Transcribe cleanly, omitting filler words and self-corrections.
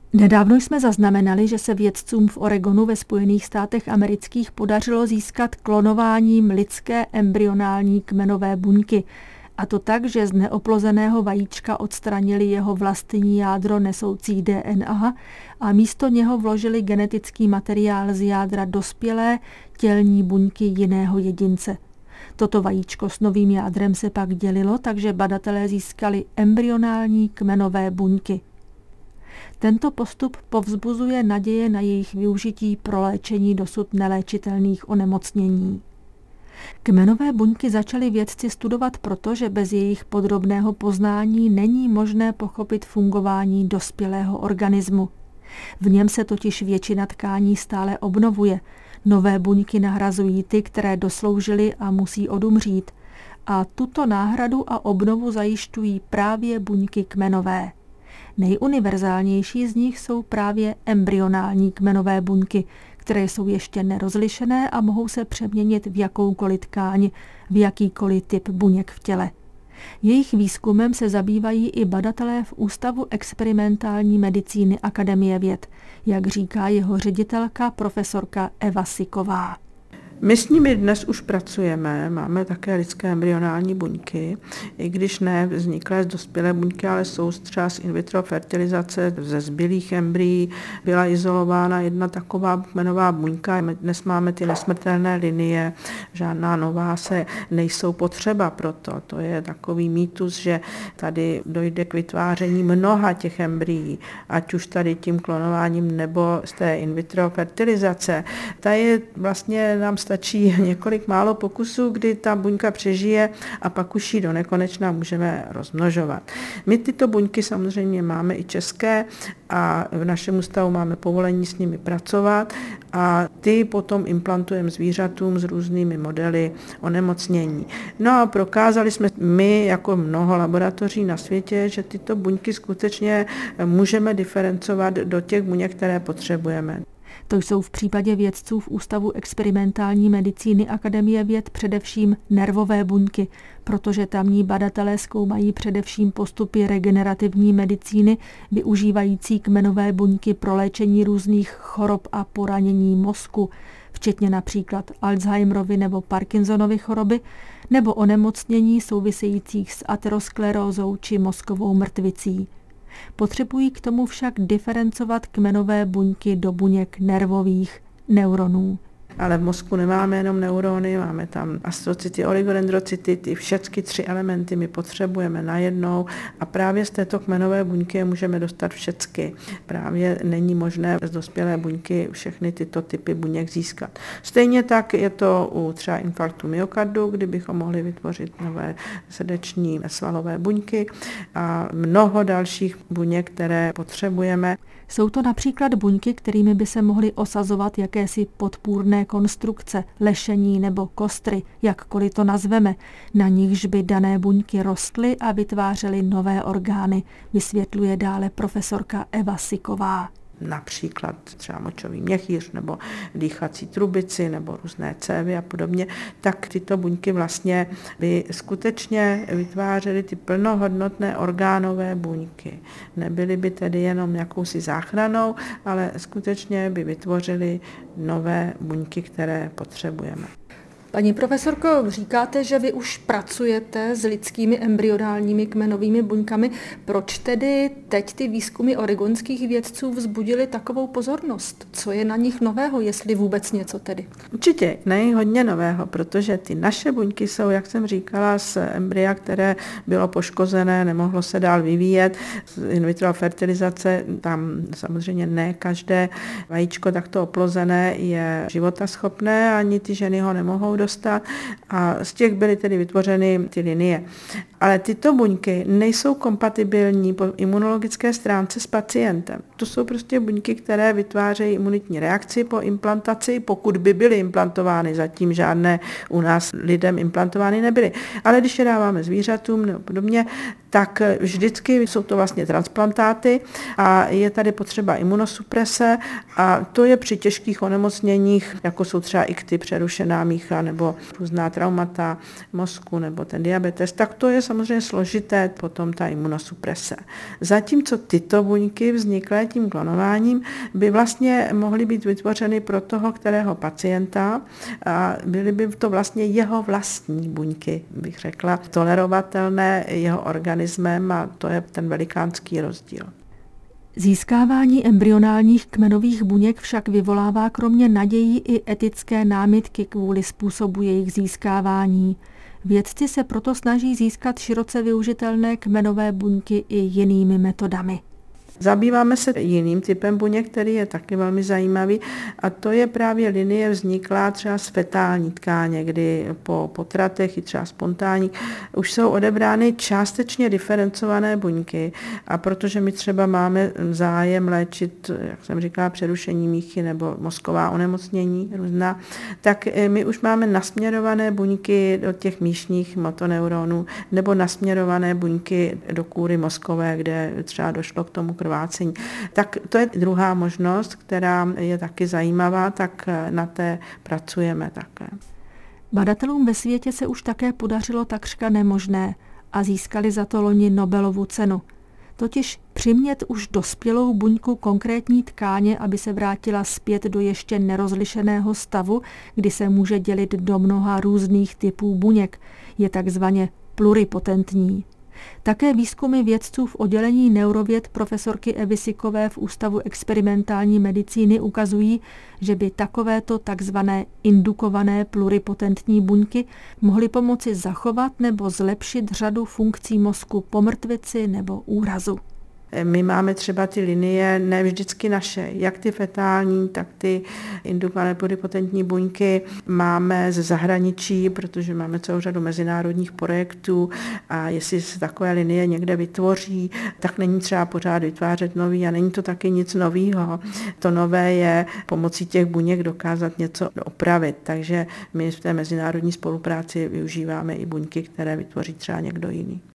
Nedávno jsme zaznamenali, že se vědcům v Oregonu ve Spojených státech amerických podařilo získat klonováním lidské embryonální kmenové buňky. A to tak, že z neoplozeného vajíčka odstranili jeho vlastní jádro nesoucí DNA a místo něho vložili genetický materiál z jádra dospělé tělní buňky jiného jedince. Toto vajíčko s novým jádrem se pak dělilo, takže badatelé získali embryonální kmenové buňky. Tento postup povzbuzuje naděje na jejich využití pro léčení dosud neléčitelných onemocnění. Kmenové buňky začali vědci studovat proto, že bez jejich podrobného poznání není možné pochopit fungování dospělého organismu. V něm se totiž většina tkání stále obnovuje. Nové buňky nahrazují ty, které dosloužily a musí odumřít. A tuto náhradu a obnovu zajišťují právě buňky kmenové. Nejuniverzálnější z nich jsou právě embryonální kmenové buňky, které jsou ještě nerozlišené a mohou se přeměnit v jakoukoliv tkáň, v jakýkoliv typ buněk v těle. Jejich výzkumem se zabývají i badatelé v Ústavu experimentální medicíny Akademie věd, jak říká jeho ředitelka profesorka Eva Siková. My s nimi dnes už pracujeme, máme také lidské embryonální buňky, i když ne vzniklé z dospělé buňky, ale jsou třeba z in vitro fertilizace, ze zbylých embryí byla izolována jedna taková kmenová buňka. Dnes máme ty nesmrtelné linie, žádná nová se nejsou potřeba proto. To je takový mýtus, že tady dojde k vytváření mnoha těch embryí, ať už tady tím klonováním nebo z té in vitro fertilizace. Ta je vlastně nám stačí několik málo pokusů, kdy ta buňka přežije a pak už ji do nekonečna můžeme rozmnožovat. My tyto buňky samozřejmě máme i české a v našem ústavu máme povolení s nimi pracovat a ty potom implantujeme zvířatům s různými modely onemocnění. No a prokázali jsme my jako mnoho laboratoří na světě, že tyto buňky skutečně můžeme diferencovat do těch buněk, které potřebujeme. To jsou v případě vědců v Ústavu experimentální medicíny Akademie věd především nervové buňky, protože tamní badatelé zkoumají především postupy regenerativní medicíny, využívající kmenové buňky pro léčení různých chorob a poranění mozku, včetně například Alzheimerovy nebo Parkinsonovy choroby, nebo onemocnění souvisejících s aterosklerózou či mozkovou mrtvicí. Potřebují k tomu však diferencovat kmenové buňky do buněk nervových neuronů. Ale v mozku nemáme jenom neurony, máme tam astrocyty, oligodendrocyty, ty všechny 3 elementy my potřebujeme najednou a právě z této kmenové buňky je můžeme dostat všechny. Právě není možné z dospělé buňky všechny tyto typy buněk získat. Stejně tak je to u třeba infarktu myokardu, kdy bychom mohli vytvořit nové srdeční svalové buňky a mnoho dalších buněk, které potřebujeme. Jsou to například buňky, kterými by se mohly osazovat jakési podpůrné konstrukce, lešení nebo kostry, jakkoliv to nazveme, na nichž by dané buňky rostly a vytvářely nové orgány, vysvětluje dále profesorka Eva Siková. Například třeba močový měchýř nebo dýchací trubici nebo různé cévy a podobně, tak tyto buňky vlastně by skutečně vytvářely ty plnohodnotné orgánové buňky. Nebyly by tedy jenom jakousi záchranou, ale skutečně by vytvořily nové buňky, které potřebujeme. Paní profesorko, říkáte, že vy už pracujete s lidskými embryonálními kmenovými buňkami. Proč tedy teď ty výzkumy oregonských vědců vzbudily takovou pozornost? Co je na nich nového, jestli vůbec něco tedy? Určitě hodně nového, protože ty naše buňky jsou, jak jsem říkala, z embrya, které bylo poškozené, nemohlo se dál vyvíjet. In vitro fertilizace, tam samozřejmě ne každé vajíčko takto oplozené je životaschopné, ani ty ženy ho nemohou dostat a z těch byly tedy vytvořeny ty linie. Ale tyto buňky nejsou kompatibilní po imunologické stránce s pacientem. To jsou prostě buňky, které vytvářejí imunitní reakci po implantaci, pokud by byly implantovány, zatím žádné u nás lidem implantovány nebyly. Ale když je dáváme zvířatům nebo podobně, tak vždycky jsou to vlastně transplantáty a je tady potřeba imunosuprese a to je při těžkých onemocněních, jako jsou třeba ikty, přerušená mícha nebo různá traumata mozku nebo ten diabetes, tak to je samozřejmě složité potom ta imunosuprese. Zatímco tyto buňky vzniklé tím klonováním by vlastně mohly být vytvořeny pro toho, kterého pacienta a byly by to vlastně jeho vlastní buňky, bych řekla, tolerovatelné jeho organismem a to je ten velikánský rozdíl. Získávání embryonálních kmenových buněk však vyvolává kromě nadějí i etické námitky kvůli způsobu jejich získávání. Vědci se proto snaží získat široce využitelné kmenové buňky i jinými metodami. Zabýváme se jiným typem buněk, který je taky velmi zajímavý a to je právě linie vzniklá třeba z fetální tkáně, kdy po potratech i třeba spontánních už jsou odebrány částečně diferencované buňky a protože my třeba máme zájem léčit, jak jsem říkala, přerušení míchy nebo mozková onemocnění různá, tak my už máme nasměrované buňky do těch míšních motoneuronů nebo nasměrované buňky do kůry mozkové, kde třeba došlo k tomu krvácení. Tak to je druhá možnost, která je taky zajímavá, tak na té pracujeme také. Badatelům ve světě se už také podařilo takřka nemožné a získali za to loni Nobelovu cenu. Totiž přimět už dospělou buňku konkrétní tkáně, aby se vrátila zpět do ještě nerozlišeného stavu, kdy se může dělit do mnoha různých typů buněk, je takzvaně pluripotentní. Také výzkumy vědců v oddělení neurověd profesorky Evy Sikové v Ústavu experimentální medicíny ukazují, že by takovéto takzvané indukované pluripotentní buňky mohly pomoci zachovat nebo zlepšit řadu funkcí mozku po mrtvici nebo úrazu. My máme třeba ty linie, ne vždycky naše, jak ty fetální, tak ty indukované pluripotentní buňky máme ze zahraničí, protože máme celou řadu mezinárodních projektů a jestli se takové linie někde vytvoří, tak není třeba pořád vytvářet nový a není to taky nic novýho. To nové je pomocí těch buněk dokázat něco opravit, takže my v té mezinárodní spolupráci využíváme i buňky, které vytvoří třeba někdo jiný.